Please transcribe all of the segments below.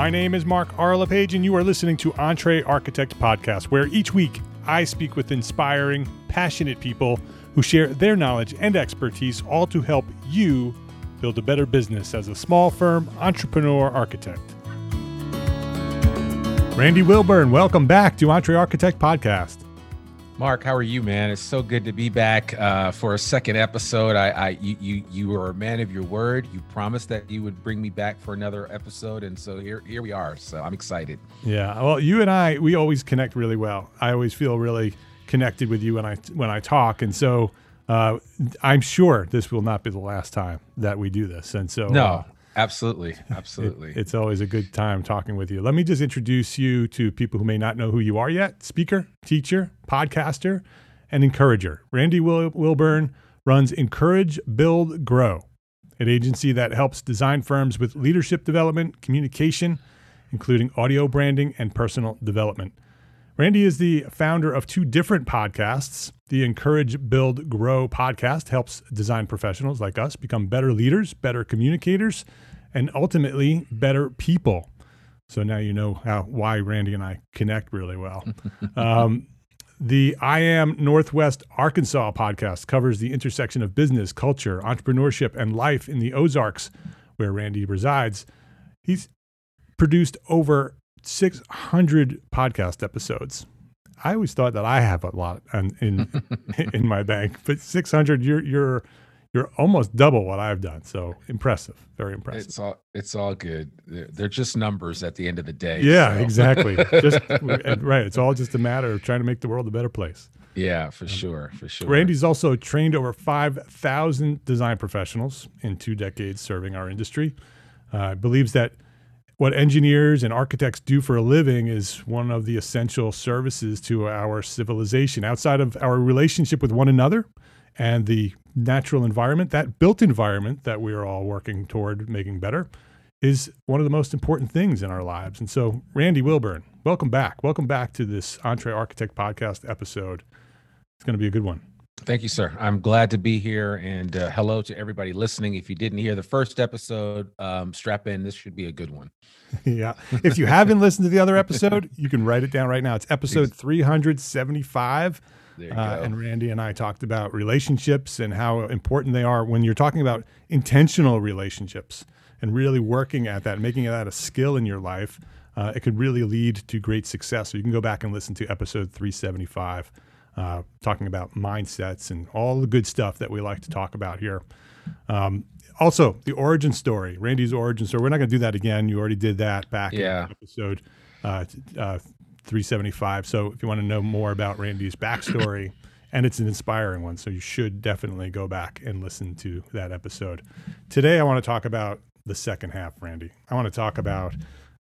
My name is Mark R. LePage, and you are listening to EntreArchitect Podcast, where each week I speak with inspiring, passionate people who share their knowledge and expertise, all to help you build a better business as a small firm entrepreneur architect. Randy Wilburn, welcome back to EntreArchitect Podcast. Mark, how are you, man? It's so good to be back for a second episode. You were a man of your word. You promised that you would bring me back for another episode, and so here we are. So I'm excited. Yeah, well, you and I, we always connect really well. I always feel really connected with you when I talk, and so I'm sure this will not be the last time that we do this. And so no. Absolutely. It's always a good time talking with you. Let me just introduce you to people who may not know who you are yet. Speaker, teacher, podcaster, and encourager. Randy Wilburn runs Encourage, Build, Grow, an agency that helps design firms with leadership development, communication, including audio branding and personal development. Randy is the founder of two different podcasts. The Encourage, Build, Grow podcast helps design professionals like us become better leaders, better communicators, and ultimately better people. So now you know why Randy and I connect really well. The I Am Northwest Arkansas podcast covers the intersection of business, culture, entrepreneurship, and life in the Ozarks, where Randy resides. He's produced over 600 podcast episodes. I always thought that I have a lot in my bank, but 600, you're almost double what I've done. So impressive, very impressive. It's all good. They're just numbers at the end of the day. Yeah, so. Exactly. Right. It's all just a matter of trying to make the world a better place. Yeah, for sure. Randy's also trained over 5,000 design professionals in 2 decades serving our industry. Believes that what engineers and architects do for a living is one of the essential services to our civilization. Outside of our relationship with one another and the natural environment, that built environment that we are all working toward making better is one of the most important things in our lives. And so, Randy Wilburn, welcome back. Welcome back to this EntreArchitect Podcast episode. It's going to be a good one. Thank you, sir. I'm glad to be here, and hello to everybody listening. If you didn't hear the first episode, strap in. This should be a good one. Yeah. If you haven't listened to the other episode, you can write it down right now. It's episode 375. There you go. And Randy and I talked about relationships and how important they are when you're talking about intentional relationships and really working at that, making that a skill in your life. It could really lead to great success. So you can go back and listen to episode 375. Talking about mindsets and all the good stuff that we like to talk about here. Also, the origin story, Randy's origin story. We're not going to do that again. You already did that back in episode 375. So if you want to know more about Randy's backstory, and it's an inspiring one, so you should definitely go back and listen to that episode. Today, I want to talk about the second half, Randy. I want to talk about,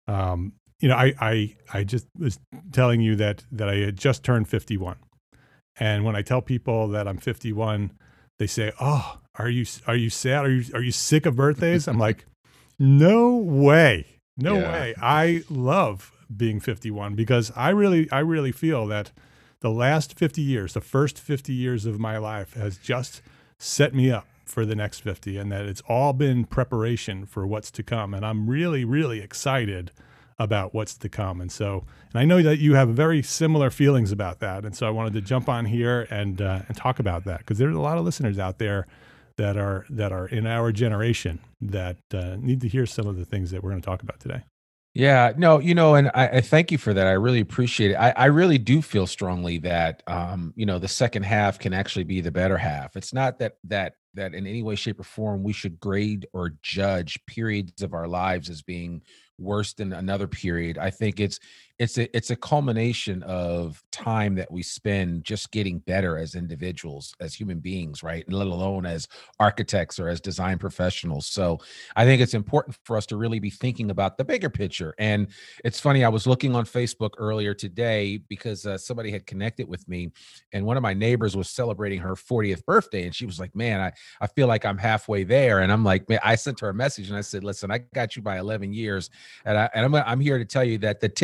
I just was telling you that I had just turned 51. And when I tell people that I'm 51, they say, "Oh, are you sad? Are you sick of birthdays?" I'm like, "No way. No way. I love being 51 because I really feel that the last 50 years, the first 50 years of my life has just set me up for the next 50, and that it's all been preparation for what's to come. And I'm really, really excited about what's to come. And I know that you have very similar feelings about that. And so I wanted to jump on here and talk about that, because there's a lot of listeners out there that are in our generation that need to hear some of the things that we're going to talk about today. Yeah, no, and I thank you for that. I really appreciate it. I really do feel strongly that, the second half can actually be the better half. It's not that in any way, shape, or form we should grade or judge periods of our lives as being worse than another period. I think it's a culmination of time that we spend just getting better as individuals, as human beings, right? And let alone as architects or as design professionals. So I think it's important for us to really be thinking about the bigger picture. And it's funny, I was looking on Facebook earlier today because somebody had connected with me, and one of my neighbors was celebrating her 40th birthday. And she was like, "Man, I feel like I'm halfway there." And I'm like, man, I sent her a message and I said, "Listen, I got you by 11 years. And I'm here to tell you that the 10 years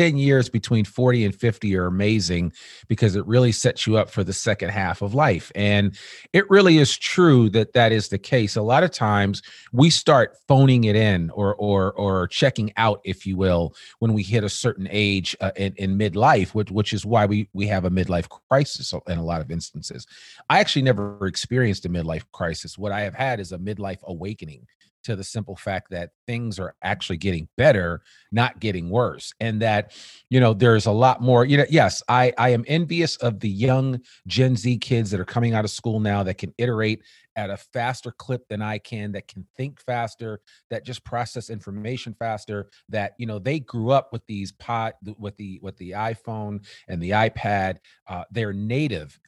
years between 40 and 50 are amazing because it really sets you up for the second half of life. And it really is true that that is the case. A lot of times we start phoning it in or checking out, if you will, when we hit a certain age in midlife, which is why we have a midlife crisis in a lot of instances. I actually never experienced a midlife crisis. What I have had is a midlife awakening to the simple fact that things are actually getting better, not getting worse. And that, there's a lot more, yes, I am envious of the young Gen Z kids that are coming out of school now that can iterate at a faster clip than I can, that can think faster, that just process information faster, that, they grew up with these with the iPhone and the iPad. They're native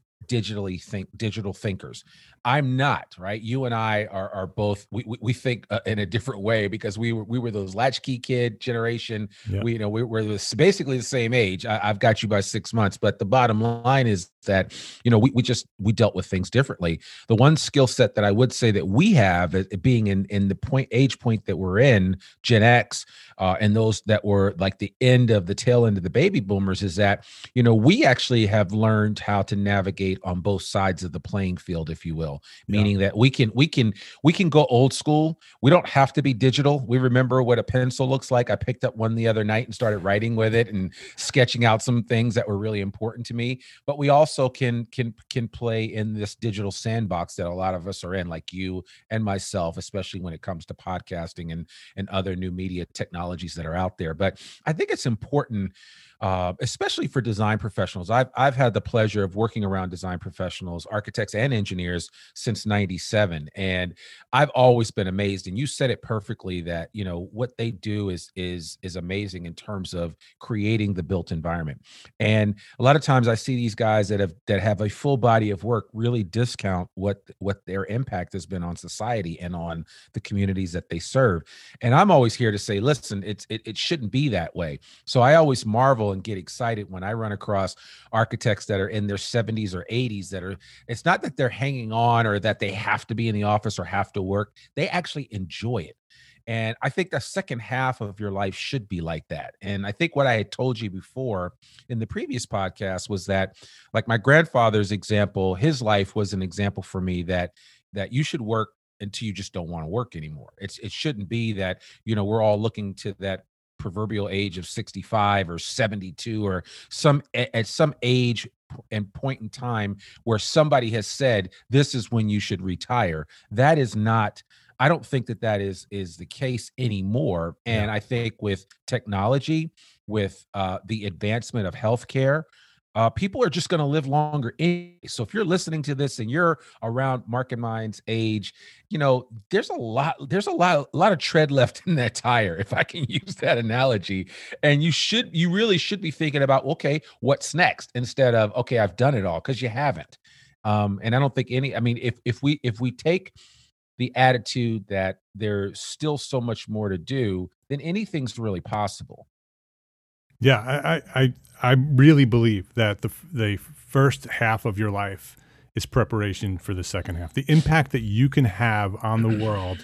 digital thinkers. I'm not, right? You and I are both, we think in a different way because we were those latchkey kid generation. Yeah. We're basically the same age. I've got you by 6 months, but the bottom line is that, we dealt with things differently. The one skill set that I would say that we have, being in the age point that we're in, Gen X, and those that were like the tail end of the baby boomers, is that, we actually have learned how to navigate on both sides of the playing field, if you will. Meaning that we can go old school. We don't have to be digital. We remember what a pencil looks like. I picked up one the other night and started writing with it and sketching out some things that were really important to me. But we also can play in this digital sandbox that a lot of us are in, like you and myself, especially when it comes to podcasting and other new media technologies that are out there. But I think it's important, especially for design professionals. I've had the pleasure of working around design professionals, architects and engineers since 97. And I've always been amazed. And you said it perfectly that, what they do is amazing in terms of creating the built environment. And a lot of times I see these guys that have a full body of work really discount what their impact has been on society and on the communities that they serve. And I'm always here to say, listen, it shouldn't be that way. So I always marvel and get excited when I run across architects that are in their 70s or 80s it's not that they're hanging on or that they have to be in the office or have to work. They actually enjoy it. And I think the second half of your life should be like that. And I think what I had told you before in the previous podcast was that, like my grandfather's example, his life was an example for me that you should work until you just don't want to work anymore. It shouldn't be that, we're all looking to that proverbial age of 65 or 72 or at some age and point in time where somebody has said, this is when you should retire. That is not, I don't think that is the case anymore. And Yeah. I think with technology, with the advancement of healthcare, people are just going to live longer. So if you're listening to this and you're around Mark and mine's age, there's a lot of tread left in that tire, if I can use that analogy. And you really should be thinking about, okay, what's next, instead of, okay, I've done it all, because you haven't. And I don't think if we take the attitude that there's still so much more to do, then anything's really possible. Yeah, I really believe that the first half of your life is preparation for the second half. The impact that you can have on the world,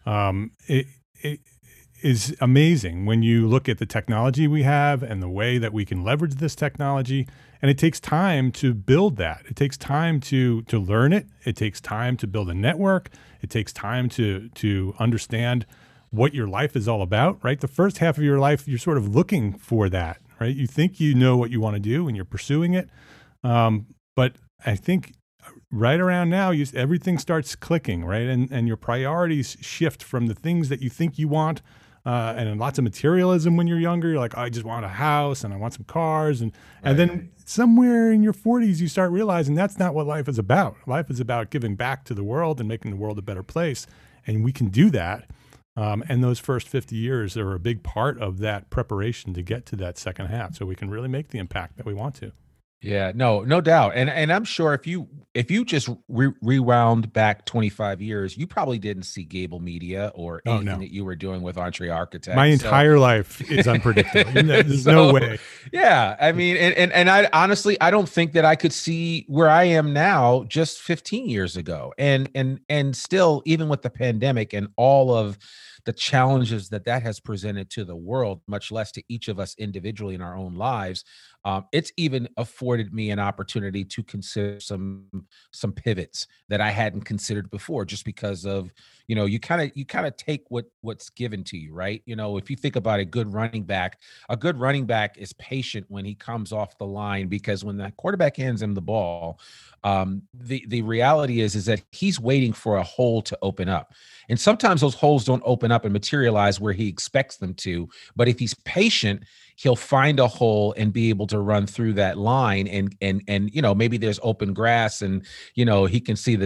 it is amazing when you look at the technology we have and the way that we can leverage this technology. And it takes time to build that. It takes time to learn it. It takes time to build a network. It takes time to understand what your life is all about, right? The first half of your life, you're sort of looking for that, right? You think you know what you want to do and you're pursuing it. But I think right around now, everything starts clicking, right? And your priorities shift from the things that you think you want, and lots of materialism when you're younger. You're like, oh, I just want a house and I want some cars. And then somewhere in your 40s, you start realizing that's not what life is about. Life is about giving back to the world and making the world a better place. And we can do that. And those first 50 years are a big part of that preparation to get to that second half, so we can really make the impact that we want to. Yeah, no doubt. And I'm sure if you just rewound back 25 years, you probably didn't see Gable Media or Oh anything no. that you were doing with Entree My Architect. So entire life is unpredictable. There's no so way. yeah, I mean, and I honestly I don't think that I could see where I am now just 15 years ago. And still, even with the pandemic and all of the challenges that that has presented to the world, much less to each of us individually in our own lives, it's even afforded me an opportunity to consider some pivots that I hadn't considered before, just because of, you kind of take what's given to you, right? If you think about a good running back is patient when he comes off the line, because when the quarterback hands him the ball, the reality is that he's waiting for a hole to open up, and sometimes those holes don't open up and materialize where he expects them to. But if he's patient, he'll find a hole and be able to run through that line, and maybe there's open grass, and he can see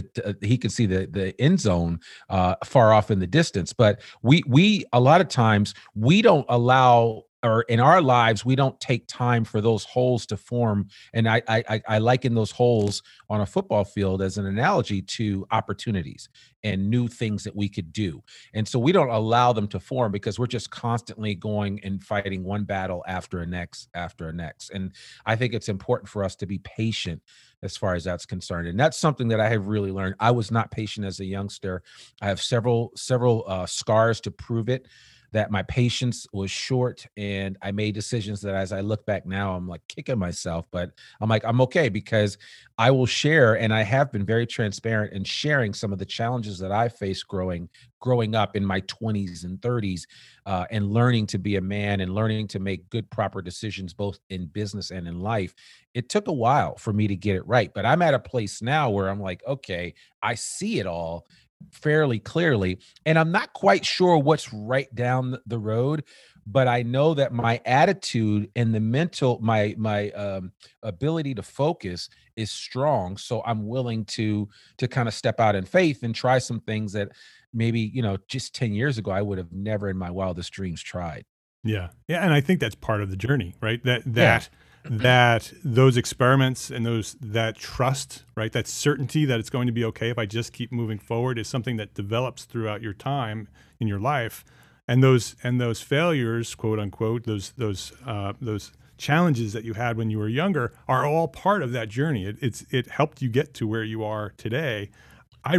the end zone far off in the distance. But we a lot of times we don't allow, or in our lives we don't take time for those holes to form. And I liken those holes on a football field as an analogy to opportunities and new things that we could do. And so we don't allow them to form because we're just constantly going and fighting one battle after a next after a next. And I think it's important for us to be patient as far as that's concerned. And that's something that I have really learned. I was not patient as a youngster. I have several scars to prove it, that my patience was short, and I made decisions that as I look back now, I'm like kicking myself, but I'm like, I'm okay, because I will share, and I have been very transparent in sharing some of the challenges that I faced growing up in my 20s and 30s, and learning to be a man and learning to make good, proper decisions, both in business and in life. It took a while for me to get it right, but I'm at a place now where I'm like, okay, I see it all fairly clearly, and I'm not quite sure what's right down the road, but I know that my attitude and the mental, my ability to focus is strong. So I'm willing to kind of step out in faith and try some things that maybe, just 10 years ago I would have never in my wildest dreams tried. Yeah. Yeah. And I think that's part of the journey, right? Yeah. That those experiments and that trust, right? That certainty that it's going to be okay if I just keep moving forward is something that develops throughout your time in your life. And those failures, quote unquote, those challenges that you had when you were younger are all part of that journey. It helped you get to where you are today. I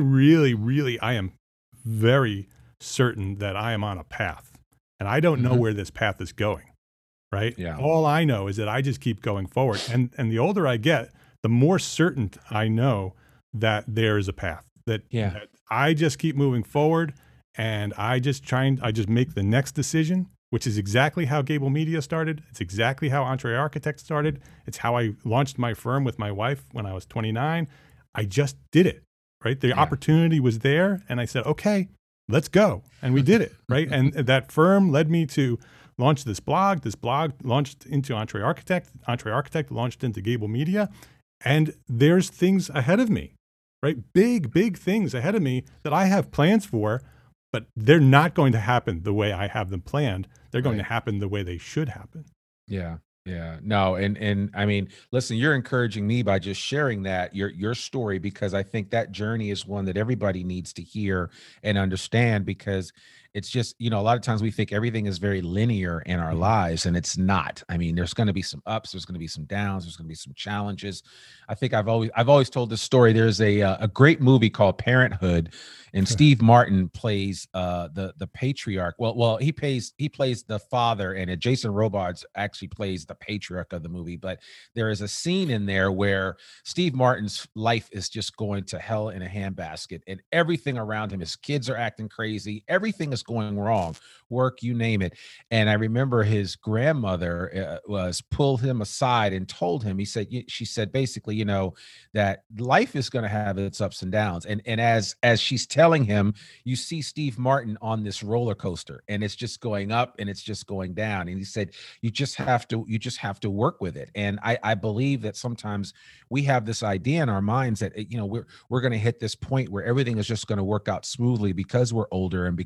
am very certain that I am on a path, and I don't know Mhm. where this path is going. Right. Yeah. All I know is that I just keep going forward. And the older I get, the more certain I know that there is a path, Yeah. that I just keep moving forward, and I just make the next decision, which is exactly how Gable Media started. It's exactly how Entree Architect started. It's how I launched my firm with my wife when I was 29. I just did it. Right. The Yeah. opportunity was there, and I said, okay, let's go. And we did it. Right. And that firm led me to launch this blog. This blog launched into Entree Architect. Entree Architect launched into Gable Media. And there's things ahead of me, right? Big, big things ahead of me that I have plans for, but they're not going to happen the way I have them planned. They're going to Right. happen the way they should happen. Yeah. Yeah. No, and I mean, listen, you're encouraging me by just sharing that your story, because I think that journey is one that everybody needs to hear and understand, because it's just, a lot of times we think everything is very linear in our Mhm. lives, and it's not. I mean, there's going to be some ups, there's going to be some downs, there's going to be some challenges. I think I've always told this story. There's a great movie called Parenthood, and Steve Martin plays the patriarch. Well, he plays the father, and Jason Robards actually plays the patriarch of the movie. But there is a scene in there where Steve Martin's life is just going to hell in a handbasket, and everything around him, his kids are acting crazy, everything is going wrong, work, you name it. And I remember his grandmother was pulled him aside and told him, she said basically, that life is going to have its ups and downs. And as she's telling him, you see Steve Martin on this roller coaster, and it's just going up and it's just going down. And he said, you just have to work with it. And I believe that sometimes we have this idea in our minds that we're going to hit this point where everything is just going to work out smoothly because we're older and because we're more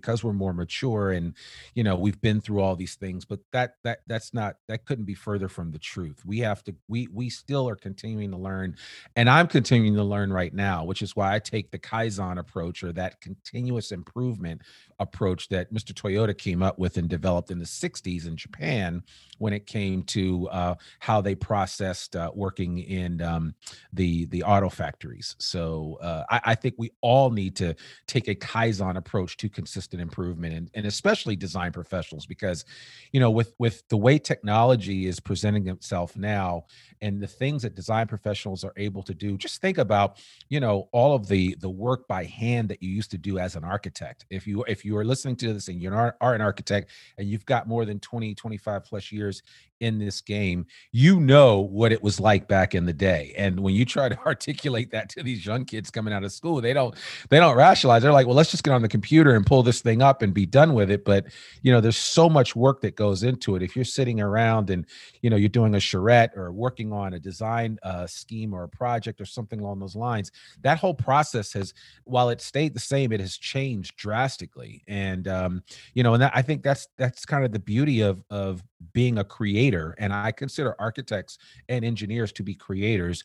more mature, and we've been through all these things. But that couldn't be further from the truth. We still are continuing to learn, and I'm continuing to learn right now, which is why I take the Kaizen approach, or that continuous improvement approach that Mr. Toyota came up with and developed in the 60s in Japan, when it came to how they processed working in the auto factories. So I think we all need to take a Kaizen approach to consistent improvement, and especially design professionals, because with the way technology is presenting itself now, and the things that design professionals are able to do, just think about all of the work by hand that you used to do as an architect. If you are listening to this and you are an architect, and you've got more than 20-25 plus years in this game, what it was like back in the day. And when you try to articulate that to these young kids coming out of school, they don't rationalize. They're like, well, let's just get on the computer and pull this thing up and be done with it. But there's so much work that goes into it. If you're sitting around and you're doing a charrette or working on a design scheme or a project or something along those lines, that whole process has, while it stayed the same, it has changed drastically. And and I think that's kind of the beauty of being a creator. And I consider architects and engineers to be creators,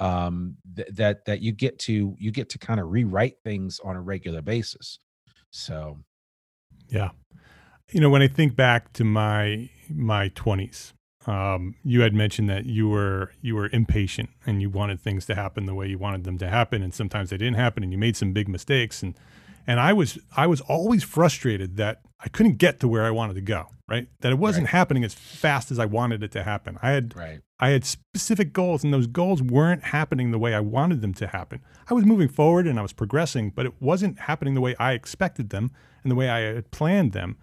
that you get to kind of rewrite things on a regular basis. So Yeah. When I think back to my 20s, you had mentioned that you were impatient and you wanted things to happen the way you wanted them to happen, and sometimes they didn't happen, and you made some big mistakes, and I was always frustrated that I couldn't get to where I wanted to go, right? That it wasn't happening as fast as I wanted it to happen. I had specific goals, and those goals weren't happening the way I wanted them to happen. I was moving forward and I was progressing, but it wasn't happening the way I expected them and the way I had planned them.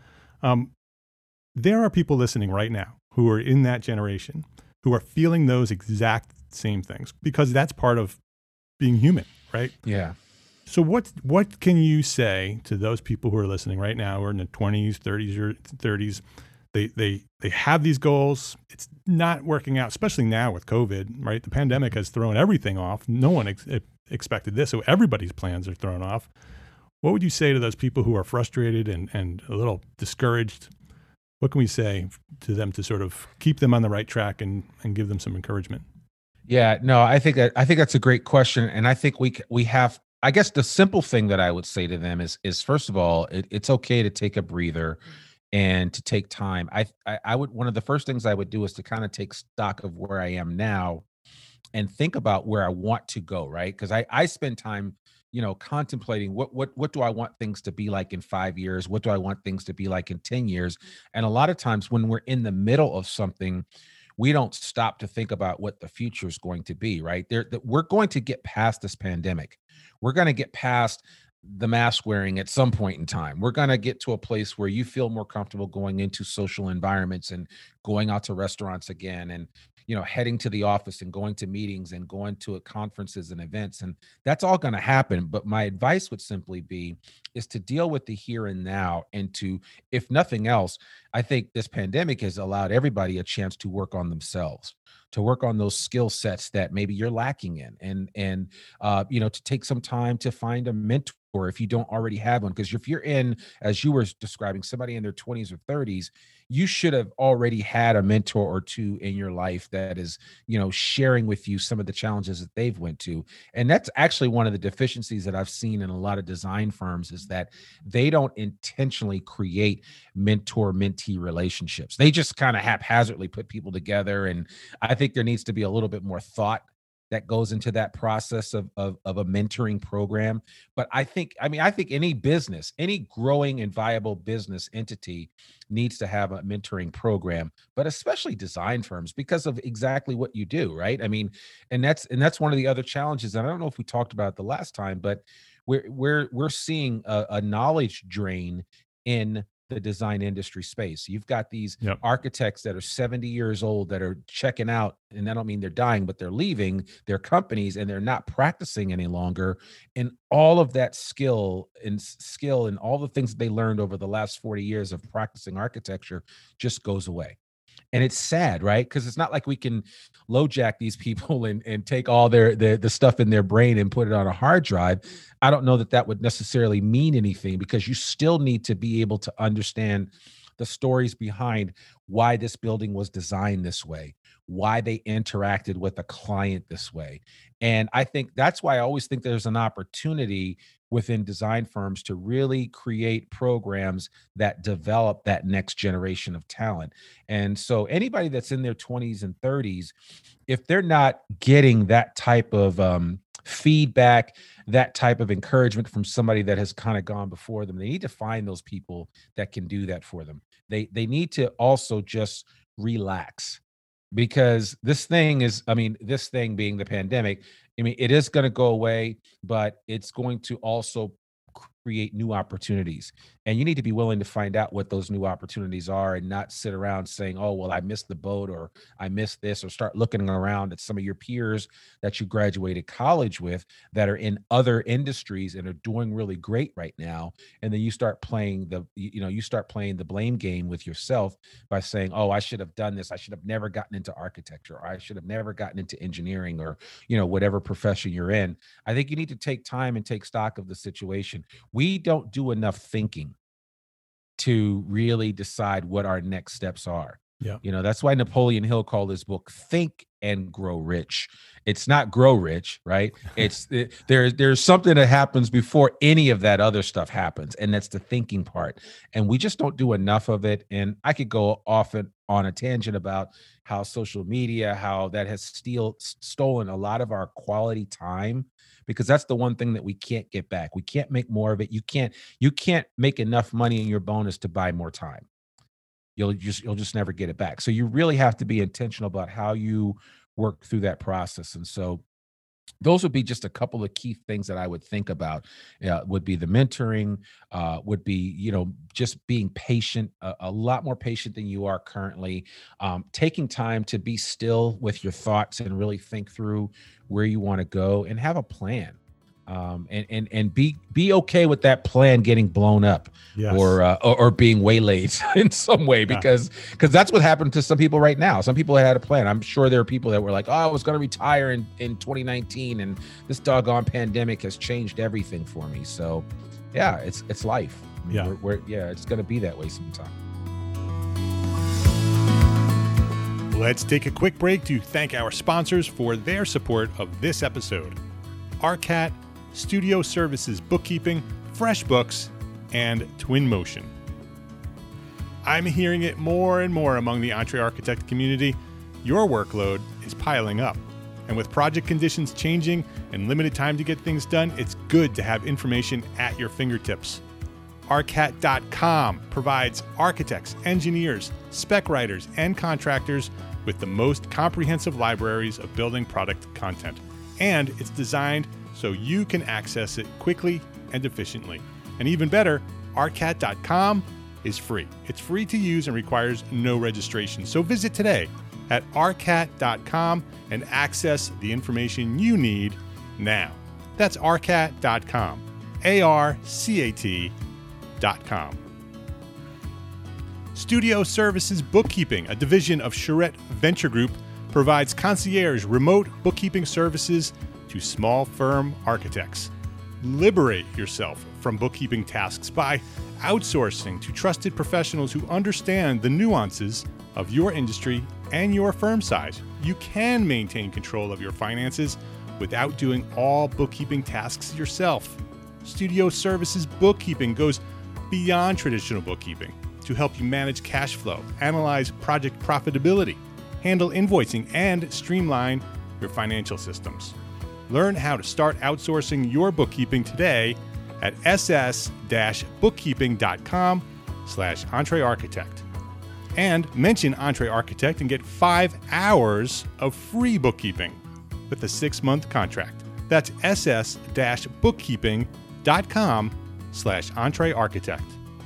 There are people listening right now who are in that generation who are feeling those exact same things, because that's part of being human, right? Yeah. So what can you say to those people who are listening right now, who are in their 20s, 30s, or 30s? They have these goals. It's not working out, especially now with COVID, right? The pandemic has thrown everything off. No one expected this, so everybody's plans are thrown off. What would you say to those people who are frustrated and a little discouraged? What can we say to them to sort of keep them on the right track and give them some encouragement? Yeah, no, I think that's a great question. And I think we have, I guess the simple thing that I would say to them is first of all, it's okay to take a breather and to take time. I would, one of the first things I would do is to kind of take stock of where I am now and think about where I want to go, right? Because I spend time, contemplating what do I want things to be like in 5 years? What do I want things to be like in 10 years? And a lot of times when we're in the middle of something, we don't stop to think about what the future is going to be, right? We're going to get past this pandemic. We're going to get past the mask wearing at some point in time. We're going to get to a place where you feel more comfortable going into social environments and going out to restaurants again, and heading to the office and going to meetings and going to conferences and events, and that's all going to happen. But my advice would simply be is to deal with the here and now, and to, if nothing else, I think this pandemic has allowed everybody a chance to work on themselves, to work on those skill sets that maybe you're lacking in, and to take some time to find a mentor if you don't already have one. Because if you're in, as you were describing, somebody in their 20s or 30s, you should have already had a mentor or two in your life that is, sharing with you some of the challenges that they've went to. And that's actually one of the deficiencies that I've seen in a lot of design firms, is that they don't intentionally create mentor-mentee relationships. They just kind of haphazardly put people together. And I think there needs to be a little bit more thought that goes into that process of a mentoring program. But I think any business, any growing and viable business entity needs to have a mentoring program, but especially design firms, because of exactly what you do, right? I mean, and that's one of the other challenges. And I don't know if we talked about it the last time, but we're seeing a knowledge drain in the design industry space. You've got these Yep. architects that are 70 years old that are checking out, and I don't mean they're dying, but they're leaving their companies and they're not practicing any longer. And all of that skill and all the things that they learned over the last 40 years of practicing architecture just goes away. And it's sad, right? Because it's not like we can LoJack these people and take all the stuff in their brain and put it on a hard drive. I don't know that that would necessarily mean anything, because you still need to be able to understand the stories behind why this building was designed this way, why they interacted with a client this way. And I think that's why I always think there's an opportunity within design firms to really create programs that develop that next generation of talent. And so anybody that's in their 20s and 30s, if they're not getting that type of feedback, that type of encouragement from somebody that has kind of gone before them, they need to find those people that can do that for them. They need to also just relax, because this thing is, I mean, this thing being the pandemic, I mean, it is going to go away, but it's going to also create new opportunities. And you need to be willing to find out what those new opportunities are, and not sit around saying, oh, well, I missed the boat, or I missed this, or start looking around at some of your peers that you graduated college with that are in other industries and are doing really great right now. And then you start playing the blame game with yourself by saying, oh, I should have done this. I should have never gotten into architecture, or I should have never gotten into engineering, or, whatever profession you're in. I think you need to take time and take stock of the situation. We don't do enough thinking to really decide what our next steps are. Yeah. That's why Napoleon Hill called his book Think and Grow Rich. It's not grow rich, right? There's something that happens before any of that other stuff happens, and that's the thinking part. And we just don't do enough of it. And I could go often on a tangent about how social media, how that has stolen a lot of our quality time, because that's the one thing that we can't get back. We can't make more of it. You can't make enough money in your bonus to buy more time. You'll just never get it back. So you really have to be intentional about how you work through that process. And so those would be just a couple of key things that I would think about. Would be the mentoring, would be, just being patient, a lot more patient than you are currently, taking time to be still with your thoughts and really think through where you want to go and have a plan. And be okay with that plan getting blown up. Yes. or being waylaid in some way, because that's what happened to some people right now. Some people had a plan. I'm sure there are people that were like, oh, I was going to retire in 2019, and this doggone pandemic has changed everything for me. So yeah, it's life. I mean, it's going to be that way sometime. Let's take a quick break to thank our sponsors for their support of this episode. Arcat, Studio Services Bookkeeping, FreshBooks, and Twinmotion. I'm hearing it more and more among the EntreArchitect community. Your workload is piling up. And with project conditions changing and limited time to get things done, it's good to have information at your fingertips. Arcat.com provides architects, engineers, spec writers, and contractors with the most comprehensive libraries of building product content. And it's designed so you can access it quickly and efficiently. And even better, Arcat.com is free. It's free to use and requires no registration. So visit today at Arcat.com and access the information you need now. That's Arcat.com, ARCAT.com. Studio Services Bookkeeping, a division of Charette Venture Group, provides concierge remote bookkeeping services to small firm architects. Liberate yourself from bookkeeping tasks by outsourcing to trusted professionals who understand the nuances of your industry and your firm size. You can maintain control of your finances without doing all bookkeeping tasks yourself. Studio Services Bookkeeping goes beyond traditional bookkeeping to help you manage cash flow, analyze project profitability, handle invoicing, and streamline your financial systems. Learn how to start outsourcing your bookkeeping today at ss-bookkeeping.com/EntreArchitect. And mention EntreArchitect and get 5 hours of free bookkeeping with a 6-month contract. That's ss-bookkeeping.com/EntreArchitect.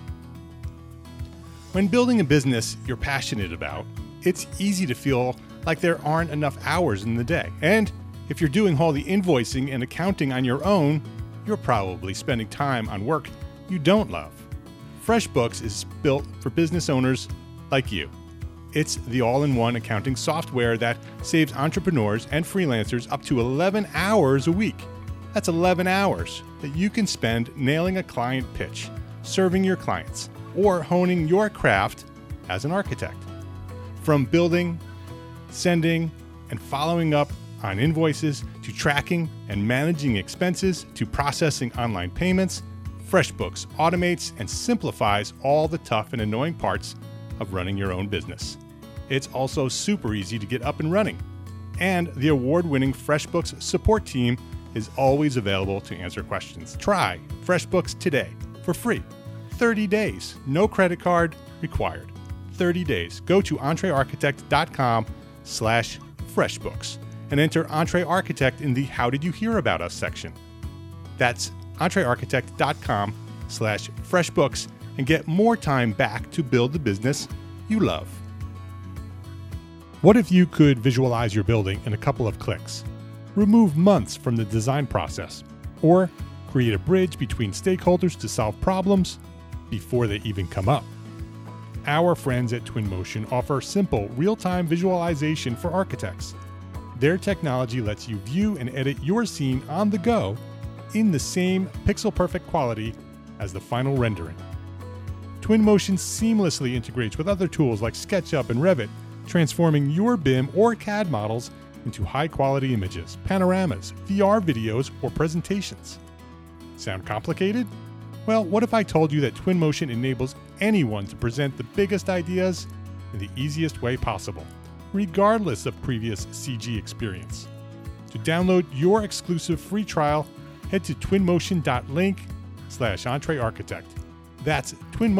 When building a business you're passionate about, it's easy to feel like there aren't enough hours in the day. And if you're doing all the invoicing and accounting on your own, you're probably spending time on work you don't love. FreshBooks is built for business owners like you. It's the all-in-one accounting software that saves entrepreneurs and freelancers up to 11 hours a week. That's 11 hours that you can spend nailing a client pitch, serving your clients, or honing your craft as an architect. From building, sending, and following up on invoices, to tracking and managing expenses, to processing online payments, FreshBooks automates and simplifies all the tough and annoying parts of running your own business. It's also super easy to get up and running. And the award-winning FreshBooks support team is always available to answer questions. Try FreshBooks today for free. 30 days, no credit card required. 30 days. Go to entrearchitect.com/FreshBooks and enter EntreArchitect in the How Did You Hear About Us section. That's entrearchitect.com/FreshBooks and get more time back to build the business you love. What if you could visualize your building in a couple of clicks? Remove months from the design process, or create a bridge between stakeholders to solve problems before they even come up. Our friends at Twinmotion offer simple, real-time visualization for architects. Their technology lets you view and edit your scene on the go in the same pixel-perfect quality as the final rendering. Twinmotion seamlessly integrates with other tools like SketchUp and Revit, transforming your BIM or CAD models into high-quality images, panoramas, VR videos, or presentations. Sound complicated? Well, what if I told you that Twinmotion enables anyone to present the biggest ideas in the easiest way possible, regardless of previous CG experience? To download your exclusive free trial, head to twinmotion.link/EntreArchitect. That's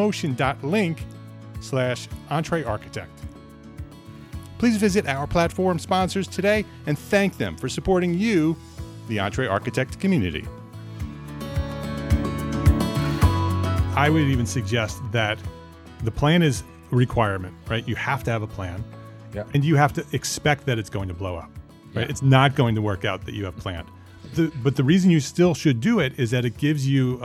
twinmotion.link/EntreArchitect. Please visit our platform sponsors today and thank them for supporting you, the EntreArchitect community. I would even suggest that the plan is a requirement, right? You have to have a plan, and you have to expect that it's going to blow up, right? Yeah. It's not going to work out that you have planned. But the reason you still should do it is that it gives you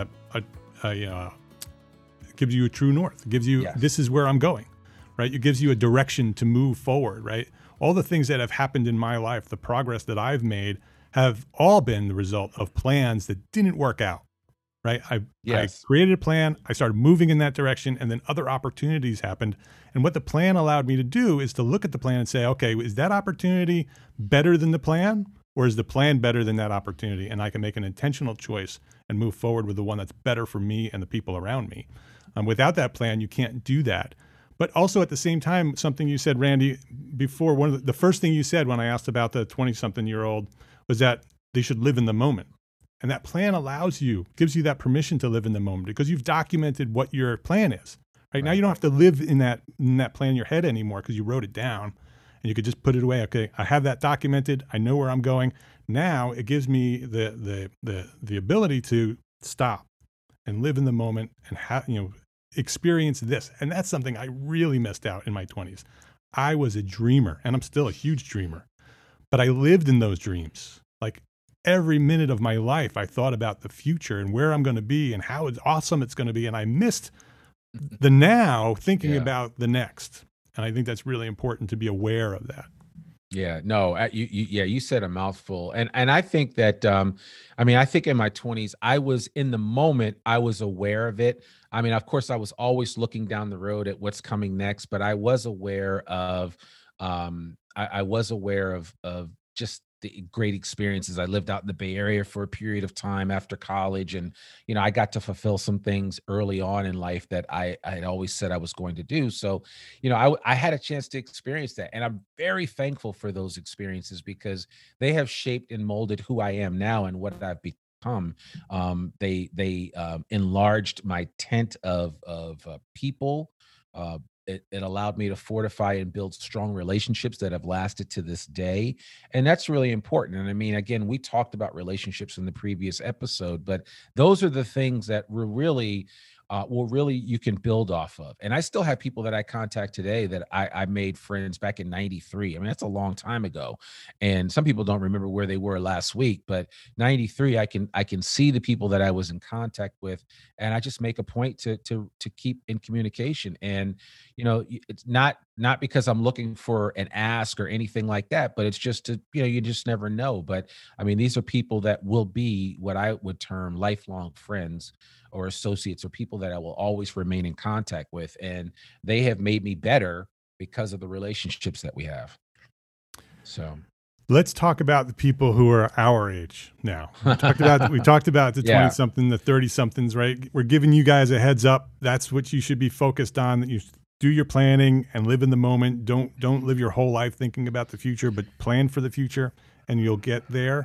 gives you a true north. It gives you, this is where I'm going, right? It gives you a direction to move forward, right? All the things that have happened in my life, the progress that I've made, have all been the result of plans that didn't work out, right? I created a plan, I started moving in that direction, and then other opportunities happened. And what the plan allowed me to do is to look at the plan and say, okay, is that opportunity better than the plan? Or is the plan better than that opportunity? And I can make an intentional choice and move forward with the one that's better for me and the people around me. Without that plan, you can't do that. But also at the same time, something you said, Randy, before, one of the first thing you said when I asked about the 20-something-year-old was that they should live in the moment. And that plan gives you that permission to live in the moment because you've documented what your plan is. Right now, you don't have to live in that plan in your head anymore because you wrote it down. And you could just put it away. Okay, I have that documented. I know where I'm going. Now it gives me the ability to stop and live in the moment and experience this. And that's something I really missed out in my 20s. I was a dreamer, and I'm still a huge dreamer, but I lived in those dreams. Like every minute of my life, I thought about the future and where I'm going to be and how awesome it's going to be. And I missed the now, thinking about the next. And I think that's really important to be aware of that. Yeah, no, you said a mouthful. And I think that, I think in my 20s, I was in the moment, I was aware of it. I mean, of course, I was always looking down the road at what's coming next, but I was aware of, I was aware of just the great experiences. I lived out in the Bay Area for a period of time after college. And, I got to fulfill some things early on in life that I had always said I was going to do. So, I had a chance to experience that. And I'm very thankful for those experiences because they have shaped and molded who I am now and what I've become. They enlarged my tent of people. It allowed me to fortify and build strong relationships that have lasted to this day. And that's really important. And I mean, again, we talked about relationships in the previous episode, but those are the things that were really you can build off of. And I still have people that I contact today that I made friends back in 93. I mean, that's a long time ago. And some people don't remember where they were last week, but 93, I can see the people that I was in contact with. And I just make a point to keep in communication. And, it's not not because I'm looking for an ask or anything like that, but it's just to, you just never know. But I mean, these are people that will be what I would term lifelong friends or associates, or people that I will always remain in contact with. And they have made me better because of the relationships that we have. So let's talk about the people who are our age now. We talked about the 20 something, the 30 somethings, right? We're giving you guys a heads up. That's what you should be focused on, that you do your planning and live in the moment. Don't live your whole life thinking about the future, but plan for the future and you'll get there.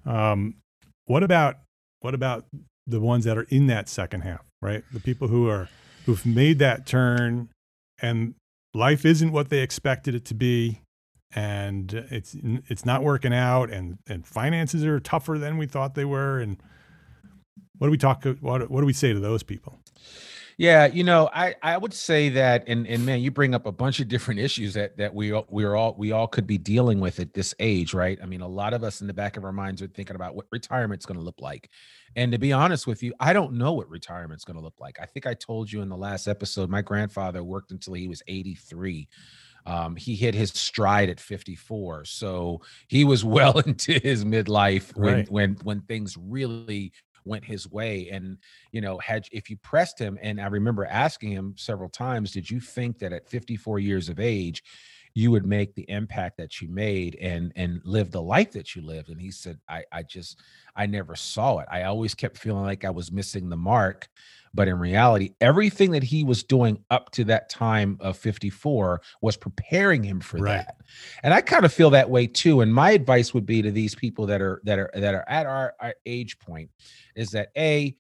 What about the ones that are in that second half, right? The people who've made that turn and life isn't what they expected it to be, and it's not working out, and finances are tougher than we thought they were. And what do we say to those people? Yeah, I would say that, and man, you bring up a bunch of different issues that we all could be dealing with at this age, right? I mean, a lot of us in the back of our minds are thinking about what retirement's going to look like. And to be honest with you, I don't know what retirement's going to look like. I think I told you in the last episode, my grandfather worked until he was 83. He hit his stride at 54. So he was well into his midlife when things really went his way. And, if you pressed him, and I remember asking him several times, did you think that at 54 years of age, you would make the impact that you made and live the life that you lived? And he said, I never saw it. I always kept feeling like I was missing the mark. But in reality, everything that he was doing up to that time of 54 was preparing him for that. And I kind of feel that way too. And my advice would be to these people that are at our age point is that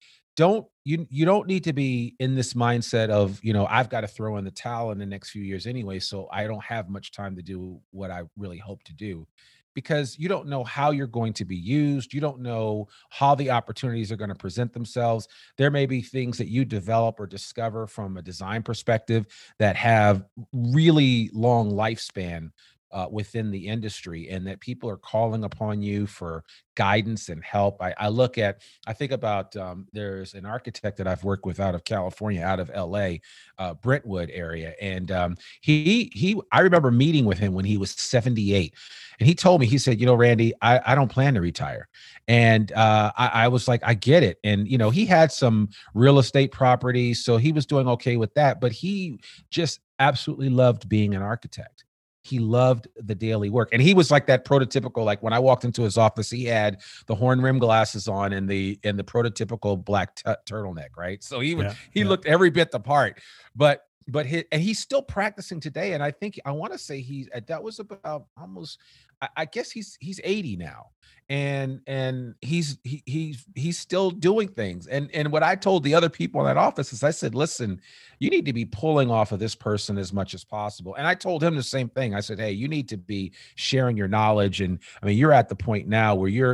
you don't need to be in this mindset of, I've got to throw in the towel in the next few years anyway, so I don't have much time to do what I really hope to do. Because you don't know how you're going to be used. You don't know how the opportunities are going to present themselves. There may be things that you develop or discover from a design perspective that have really long lifespan within the industry, and that people are calling upon you for guidance and help. I think about there's an architect that I've worked with out of California, out of LA, Brentwood area. And I remember meeting with him when he was 78. And he told me, he said, Randy, I don't plan to retire. And I was like, I get it. And, he had some real estate properties, so he was doing okay with that. But he just absolutely loved being an architect. He loved the daily work. And he was like that prototypical, like when I walked into his office, he had the horn rim glasses on and the prototypical black turtleneck, right? So he looked every bit the part. But he's still practicing today. And I think, I want to say that was about almost, I guess he's 80 now. And he's still doing things. And what I told the other people in that office is, I said, listen, you need to be pulling off of this person as much as possible. And I told him the same thing. I said, hey, you need to be sharing your knowledge. And I mean, you're at the point now where you're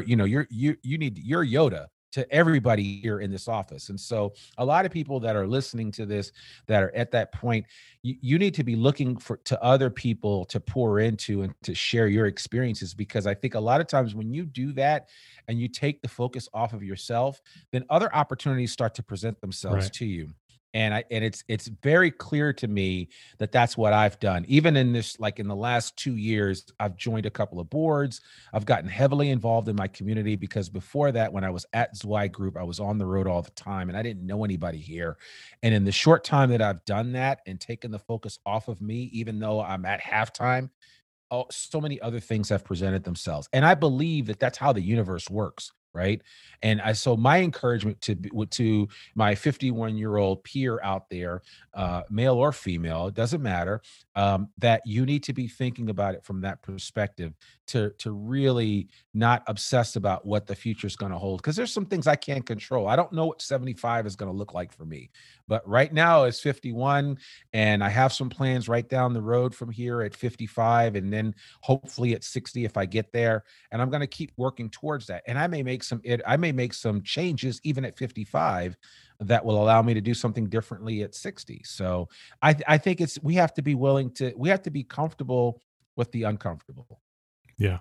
Yoda to everybody here in this office. And so a lot of people that are listening to this, that are at that point, you need to be looking to other people to pour into and to share your experiences. Because I think a lot of times when you do that and you take the focus off of yourself, then other opportunities start to present themselves to you. And it's very clear to me that that's what I've done. Even in this, like in the last 2 years, I've joined a couple of boards. I've gotten heavily involved in my community, because before that, when I was at Zwei Group, I was on the road all the time and I didn't know anybody here. And in the short time that I've done that and taken the focus off of me, even though I'm at halftime, so many other things have presented themselves. And I believe that that's how the universe works. Right. And so my encouragement to my 51-year-old peer out there, male or female, it doesn't matter, that you need to be thinking about it from that perspective, to really not obsess about what the future is going to hold. Because there's some things I can't control. I don't know what 75 is going to look like for me. But right now it's 51, and I have some plans right down the road from here at 55, and then hopefully at 60 if I get there. And I'm going to keep working towards that. And I may make some changes even at 55 that will allow me to do something differently at 60. So I think we have to be comfortable with the uncomfortable. Yeah.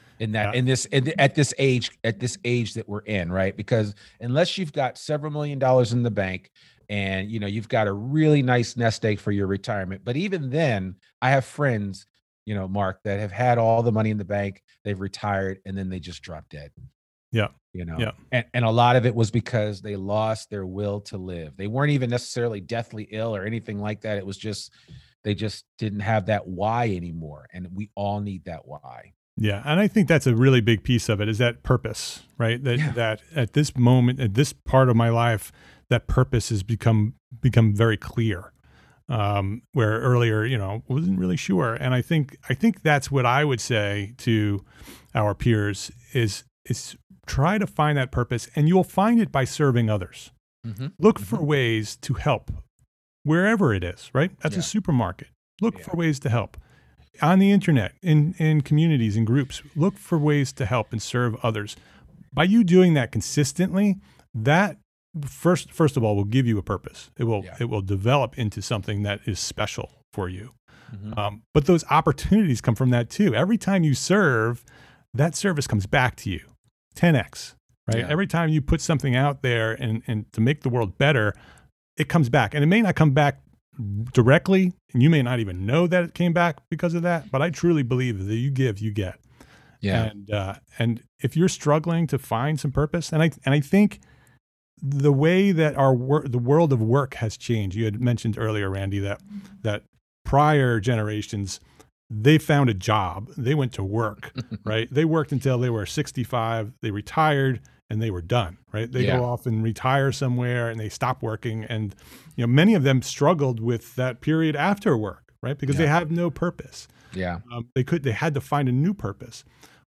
At this age that we're in, right? Because unless you've got several $1 million in the bank and you've got a really nice nest egg for your retirement. But even then, I have friends, Mark, that have had all the money in the bank, they've retired, and then they just drop dead. Yeah. You know Yeah. and a lot of it was because they lost their will to live. They weren't even necessarily deathly ill or anything like that. It was just they just didn't have that why anymore, and we all need that why. Yeah, and I think that's a really big piece of it is that purpose, right? Yeah. That at this moment, at this part of my life, that purpose has become very clear. Where earlier, wasn't really sure. And I think that's what I would say to our peers is try to find that purpose, and you'll find it by serving others. Hmm. Look for Hmm. ways to help wherever it is, right? That's a Yeah. supermarket. Look Yeah. for ways to help on the internet, in communities and groups. Look for ways to help and serve others. By you doing that consistently, that first of all will give you a purpose. It will Yeah. it will develop into something that is special for you. Hmm. But those opportunities come from that too. Every time you serve, that service comes back to you, 10x, right? Yeah. Every time you put something out there and to make the world better, it comes back, and it may not come back directly, and you may not even know that it came back because of that. But I truly believe that you give, you get. Yeah. And if you're struggling to find some purpose, and I think the way that the world of work has changed. You had mentioned earlier, Randy, that prior generations, they found a job, they went to work, right? They worked until they were 65, they retired, and they were done, right? They Yeah. go off and retire somewhere, and they stop working, and many of them struggled with that period after work, right? Because they Yeah. have no purpose. Yeah. They had to find a new purpose.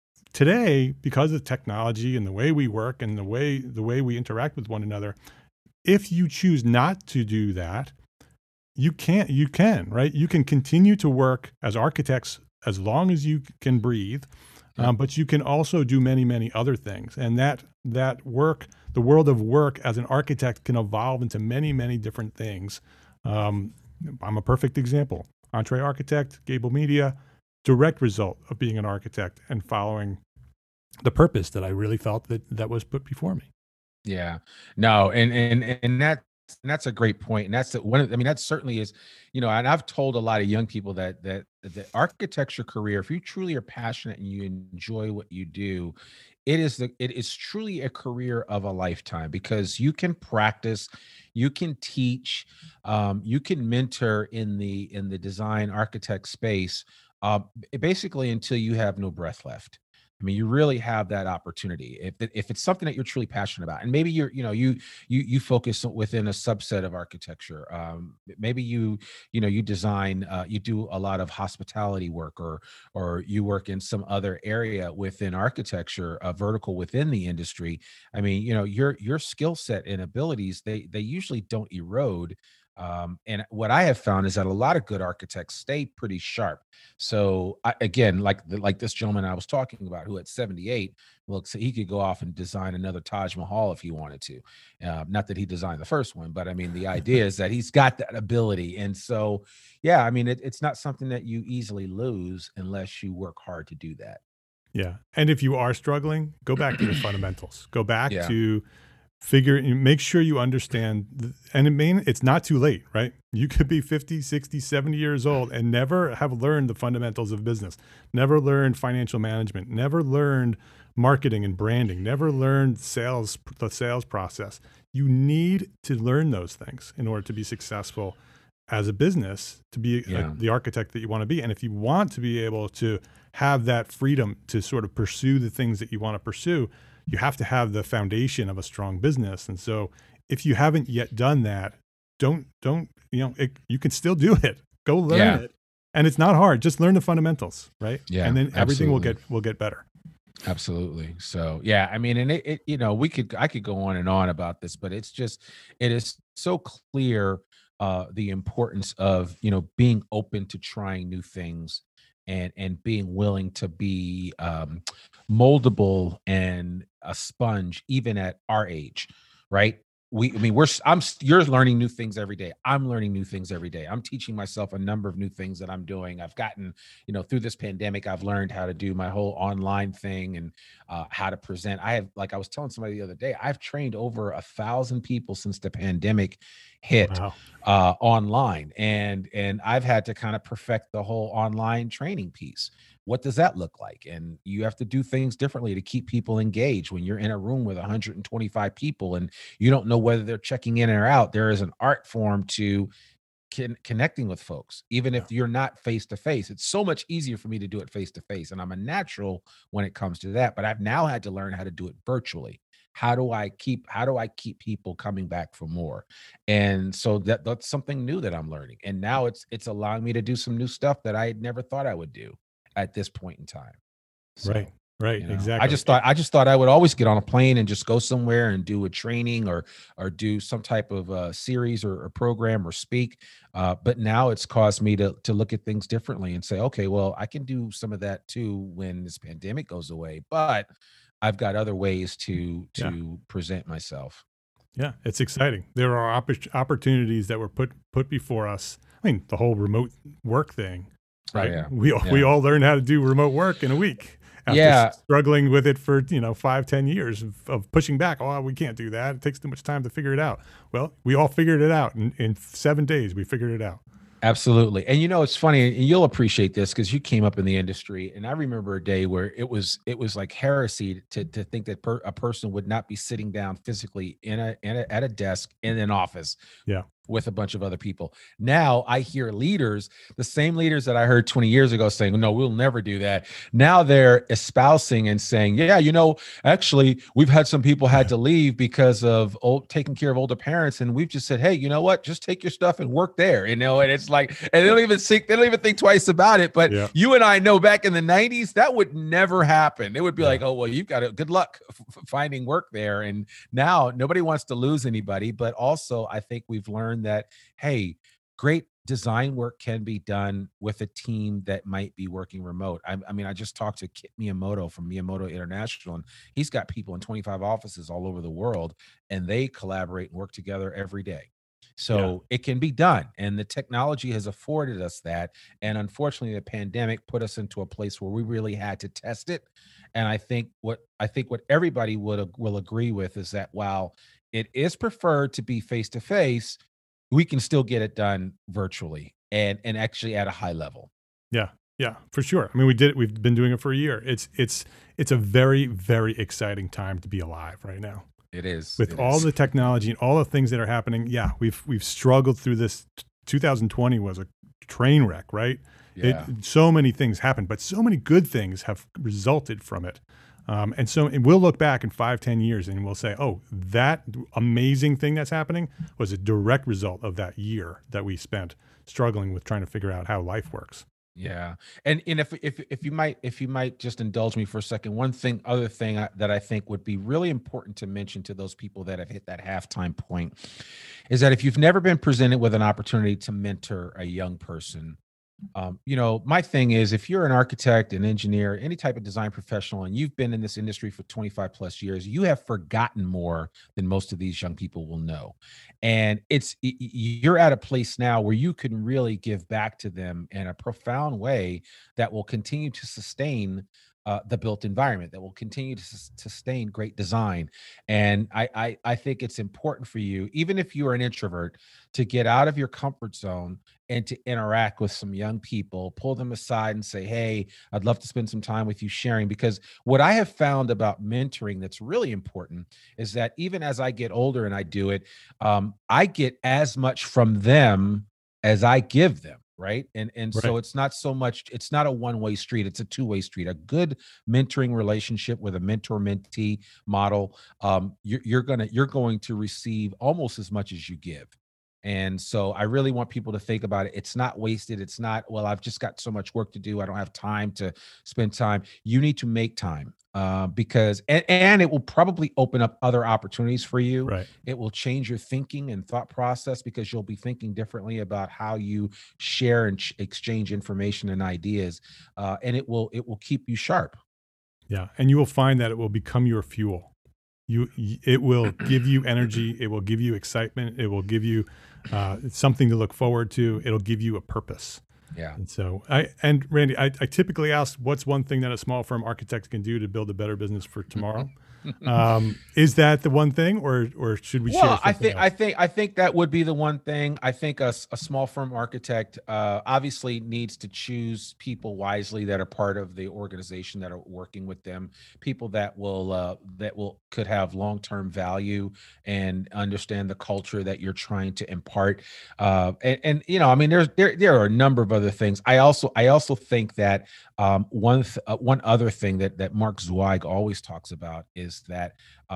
Today, because of technology and the way we work and the way we interact with one another, if you choose not to do that, you can, right? You can continue to work as architects as long as you can breathe, Yeah. but you can also do many, many other things. And that work, the world of work as an architect, can evolve into many, many different things. Um, I'm a perfect example. Entree Architect, Gable Media, direct result of being an architect and following the purpose that I really felt that was put before me. Yeah. No, and that's a great point. And that's one of, I mean, that certainly is, and I've told a lot of young people that the architecture career, if you truly are passionate and you enjoy what you do, it is truly a career of a lifetime, because you can practice, you can teach, you can mentor in the design architect space, basically until you have no breath left. I mean, you really have that opportunity if it's something that you're truly passionate about, and maybe you focus within a subset of architecture. Maybe you design, you do a lot of hospitality work, or you work in some other area within architecture, a vertical within the industry. I mean, your skill set and abilities, they usually don't erode. And what I have found is that a lot of good architects stay pretty sharp. So again, like this gentleman I was talking about, who at 78 looks, he could go off and design another Taj Mahal if he wanted to. Not that he designed the first one, but I mean, the idea is that he's got that ability. And so, yeah, I mean, it's not something that you easily lose unless you work hard to do that. Yeah. And if you are struggling, go back to the fundamentals. Go back Yeah. to make sure you understand, and it's not too late, right? You could be 50, 60, 70 years old and never have learned the fundamentals of business, never learned financial management, never learned marketing and branding, never learned the sales process. You need to learn those things in order to be successful as a business, to be Yeah. the architect that you want to be. And if you want to be able to have that freedom to sort of pursue the things that you want to pursue, you have to have the foundation of a strong business. And so if you haven't yet done that, don't, you can still do it. Go learn Yeah. it. And it's not hard. Just learn the fundamentals, right? Yeah. And then everything Absolutely. will get better. Absolutely. So yeah, I mean, and I could go on and on about this, but it is so clear, the importance of, being open to trying new things, and being willing to be, moldable and a sponge even at our age, right? you're learning new things every day. I'm learning new things every day. I'm teaching myself a number of new things that I'm doing. I've gotten, through this pandemic, I've learned how to do my whole online thing and how to present. Like I was telling somebody the other day, I've trained over 1,000 people since the pandemic hit Wow. online, and I've had to kind of perfect the whole online training piece. What does that look like? And you have to do things differently to keep people engaged. When you're in a room with 125 people and you don't know whether they're checking in or out, there is an art form to connecting with folks, even Yeah. if you're not face to face. It's so much easier for me to do it face to face, and I'm a natural when it comes to that. But I've now had to learn how to do it virtually. How do I keep people coming back for more? And so that's something new that I'm learning. And now it's allowing me to do some new stuff that I had never thought I would do at this point in time. Right. So, Right. I Exactly. just thought I would always get on a plane and just go somewhere and do a training or do some type of series or program or speak. But now it's caused me to look at things differently and say, okay, well, I can do some of that too when this pandemic goes away. But I've got other ways to Yeah. present myself. Yeah. It's exciting. There are opportunities that were put before us. I mean, the whole remote work thing, Oh right? yeah, We yeah, all learned how to do remote work in a week after yeah. struggling with it for 5-10 years of pushing back. Oh, we can't do that. It takes too much time to figure it out. Well, we all figured it out in 7 days. We figured it out. Absolutely. And it's funny, and you'll appreciate this because you came up in the industry. And I remember a day where it was like heresy to think that a person would not be sitting down physically at a desk in an office Yeah. with a bunch of other people. Now I hear leaders, the same leaders that I heard 20 years ago saying, no, we'll never do that. Now they're espousing and saying, yeah, actually, we've had some people had to leave because of taking care of older parents. And we've just said, hey, you know what? Just take your stuff and work there, and it's like, and they don't even think twice about it. But Yeah. you and I know back in the 90s, that would never happen. It would be Yeah. like, oh, well, you've got good luck finding work there. And now nobody wants to lose anybody. But also, I think we've learned that, hey, great design work can be done with a team that might be working remote. I mean, I just talked to Kit Miyamoto from Miyamoto International, and he's got people in 25 offices all over the world, and they collaborate and work together every day. Yeah. So it can be done, and the technology has afforded us that. And unfortunately, the pandemic put us into a place where we really had to test it. And I think what everybody will agree with is that while it is preferred to be face to face, we can still get it done virtually and actually at a high level. Yeah, yeah, for sure. I mean, we did it. We've been doing it for a year. It's a very, very exciting time to be alive right now It is. with It all is. the technology and all the things that are happening. Yeah, we've struggled through this. 2020 was a train wreck, right? Yeah. So many things happened, but so many good things have resulted from it. And we'll look back in 5-10 years and we'll say, oh, that amazing thing that's happening was a direct result of that year that we spent struggling with trying to figure out how life works. Yeah. And if you might just indulge me for a second, other thing that I think would be really important to mention to those people that have hit that halftime point is that if you've never been presented with an opportunity to mentor a young person, my thing is, if you're an architect, an engineer, any type of design professional, and you've been in this industry for 25 plus years, you have forgotten more than most of these young people will know. And you're at a place now where you can really give back to them in a profound way that will continue to sustain the built environment, that will continue to sustain great design. And I think it's important for you, even if you are an introvert, to get out of your comfort zone and to interact with some young people, pull them aside and say, hey, I'd love to spend some time with you sharing. Because what I have found about mentoring that's really important is that even as I get older and I do it, I get as much from them as I give them. Right. And so Right. it's not a one-way street, it's a two-way street. A good mentoring relationship with a mentor-mentee model, you're going to receive almost as much as you give. And so I really want people to think about it. It's not wasted. It's not, well, I've just got so much work to do, I don't have time to spend time. You need to make time, because and it will probably open up other opportunities for you. Right. It will change your thinking and thought process because you'll be thinking differently about how you share and exchange information and ideas, and it will keep you sharp. Yeah. And you will find that it will become your fuel. it will give you energy. It will give you excitement. It will give you something to look forward to. It'll give you a purpose. Yeah. And so Randy, I typically ask, what's one thing that a small firm architect can do to build a better business for tomorrow? Is that the one thing, or should we share something else? I think that would be the one thing. I think a small firm architect obviously needs to choose people wisely that are part of the organization, that are working with them, people that could have long-term value and understand the culture that you're trying to impart. And you know, I mean, there are a number of other things. I also think that one other thing that Mark Zweig always talks about is that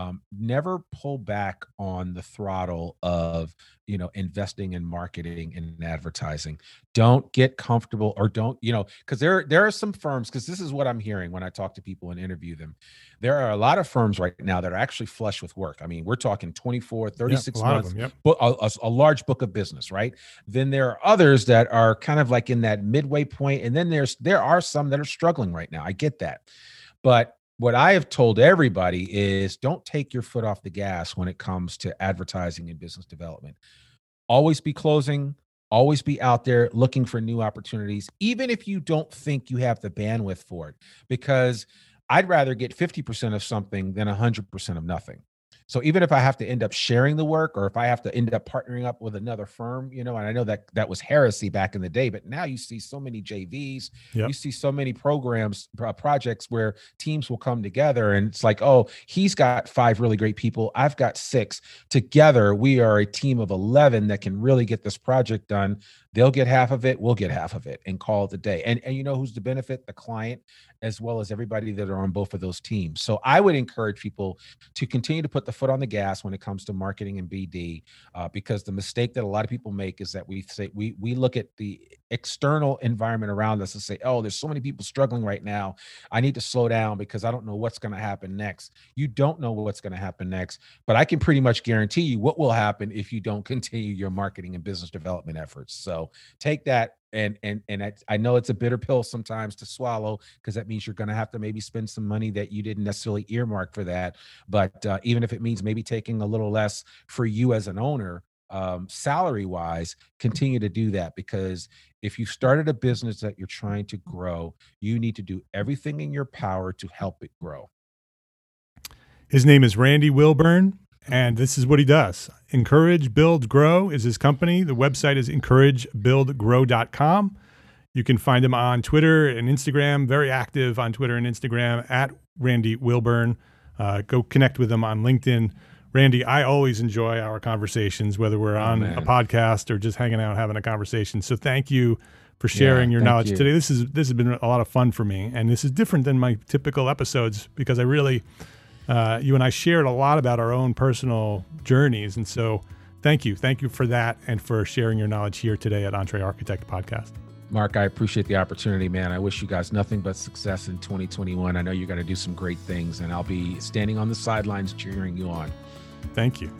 never pull back on the throttle of, you know, investing in marketing and advertising. Don't get comfortable, or don't, you know, because there are some firms, because this is what I'm hearing when I talk to people and interview them. There are a lot of firms right now that are actually flush with work. I mean, we're talking 24, 36 months, but a large book of business, right? Then there are others that are kind of like in that midway point, and then there are some that are struggling right now. I get that. But what I have told everybody is, don't take your foot off the gas when it comes to advertising and business development. Always be closing, always be out there looking for new opportunities, even if you don't think you have the bandwidth for it, because I'd rather get 50% of something than 100% of nothing. So even if I have to end up sharing the work, or if I have to end up partnering up with another firm, you know, and I know that was heresy back in the day, but now you see so many JVs, you see so many projects where teams will come together, and it's like, oh, he's got 5 really great people, I've got 6. Together, we are a team of 11 that can really get this project done. They'll get half of it, we'll get half of it, and call it a day. And you know who's the benefit? The client, as well as everybody that are on both of those teams. So I would encourage people to continue to put the foot on the gas when it comes to marketing and BD, because the mistake that a lot of people make is that we look at the external environment around us and say, oh, there's so many people struggling right now, I need to slow down because I don't know what's going to happen next. You don't know what's going to happen next, but I can pretty much guarantee you what will happen if you don't continue your marketing and business development efforts. So take that. And I know it's a bitter pill sometimes to swallow, because that means you're going to have to maybe spend some money that you didn't necessarily earmark for that. But even if it means maybe taking a little less for you as an owner, salary wise, continue to do that, because if you started a business that you're trying to grow, you need to do everything in your power to help it grow. His name is Randy Wilburn, and this is what he does. Encourage, Build, Grow is his company. The website is encouragebuildgrow.com. You can find him on Twitter and Instagram, very active on Twitter and Instagram, at Randy Wilburn. Go connect with him on LinkedIn. Randy, I always enjoy our conversations, whether we're on a podcast or just hanging out having a conversation. So thank you for sharing your knowledge today. This has been a lot of fun for me, and this is different than my typical episodes, because I really... you and I shared a lot about our own personal journeys. And so thank you for that, and for sharing your knowledge here today at EntreArchitect Podcast. Mark, I appreciate the opportunity, man. I wish you guys nothing but success in 2021. I know you're going to do some great things, and I'll be standing on the sidelines cheering you on. Thank you.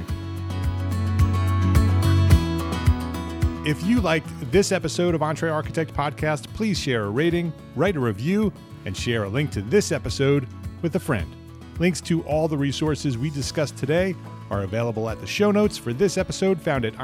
If you liked this episode of EntreArchitect Podcast, please share a rating, write a review, and share a link to this episode with a friend. Links to all the resources we discussed today are available at the show notes for this episode, found at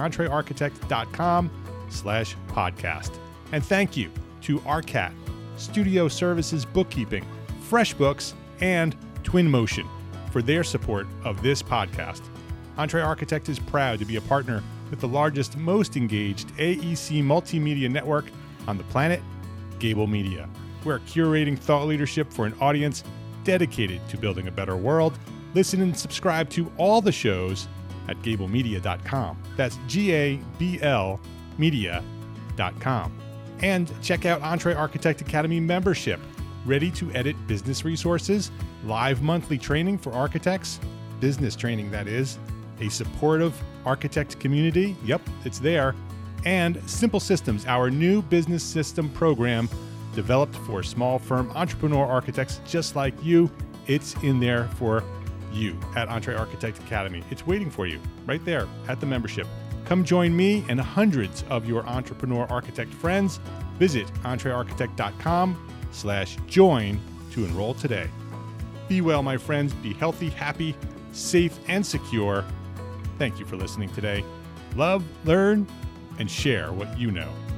entrearchitect.com/podcast. And thank you to ARCAT, Studio Services Bookkeeping, FreshBooks, and Twinmotion for their support of this podcast. EntreArchitect is proud to be a partner with the largest, most engaged AEC multimedia network on the planet, Gable Media. We're curating thought leadership for an audience dedicated to building a better world. Listen and subscribe to all the shows at gablemedia.com. That's GABL media.com. And check out EntreArchitect Academy membership. Ready to edit business resources, live monthly training for architects, business training that is, a supportive architect community, yep, it's there, and Simple Systems, our new business system program developed for small firm entrepreneur architects just like you. It's in there for you at EntreArchitect Academy. It's waiting for you right there at the membership. Come join me and hundreds of your entrepreneur architect friends. Visit entrearchitect.com/join to enroll today. Be well, my friends. Be healthy, happy, safe, and secure. Thank you for listening today. Love, learn, and share what you know.